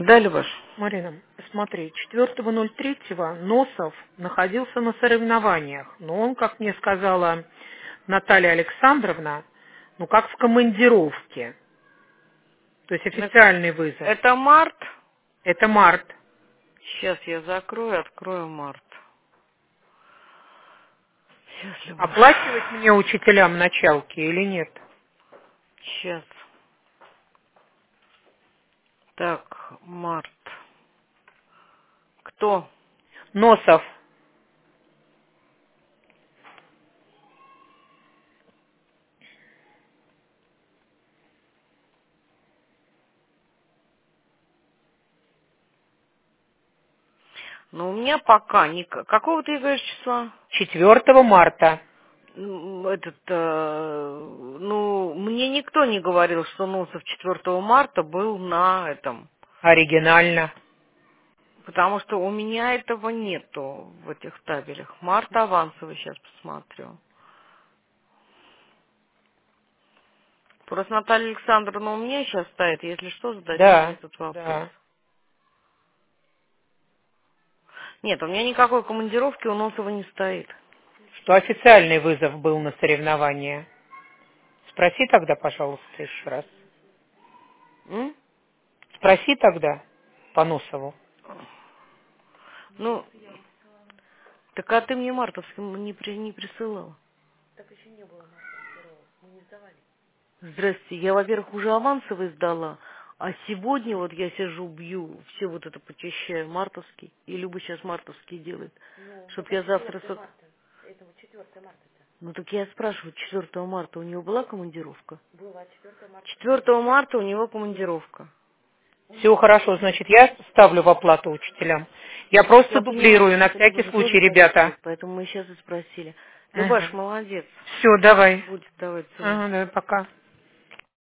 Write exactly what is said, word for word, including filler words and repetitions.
Да, Любаш? Марина, смотри, четвёртого ноль третьего Носов находился на соревнованиях, но он, как мне сказала Наталья Александровна, ну как в командировке, то есть официальный вызов. Это март? Это март. Сейчас я закрою, открою март. Сейчас, Любаш. Оплачивать мне учителям началки или нет? Сейчас. Так, март. Кто? Носов. Ну, у меня пока не... Какого ты говоришь числа? четвёртого марта. М, Этот, э, ну, мне никто не говорил, что Носов четвёртого марта был на этом. Оригинально. Потому что у меня этого нету в этих табелях. Март авансовый, сейчас посмотрю. Просто Наталья Александровна у меня сейчас стоит. Если что, зададите Да, мне этот вопрос. да. Нет, у меня никакой командировки у Носова не стоит. Что официальный вызов был на соревнования. Спроси тогда, пожалуйста, еще раз. М? Спроси тогда по Носову. Ну, так а ты мне мартовский не, при, не присылала. Здрасте, я, во-первых, уже авансовый сдала, а сегодня вот я сижу, бью, все вот это почищаю, мартовский, и Люба сейчас мартовский делает, ну, чтоб я завтра... Марта. Это вот четвёртого марта. Ну так я спрашиваю, четвёртого марта у него была командировка? Была, четвёртого марта. четвёртого марта у него командировка. Все хорошо, значит, я ставлю в оплату учителям. Я просто Я дублирую понимаю, на что Люба всякий же случай, тоже ребята. работает, поэтому мы сейчас и спросили. Угу. Любаш, молодец. Все, давай. Будет давать целую. Ага, давай, пока.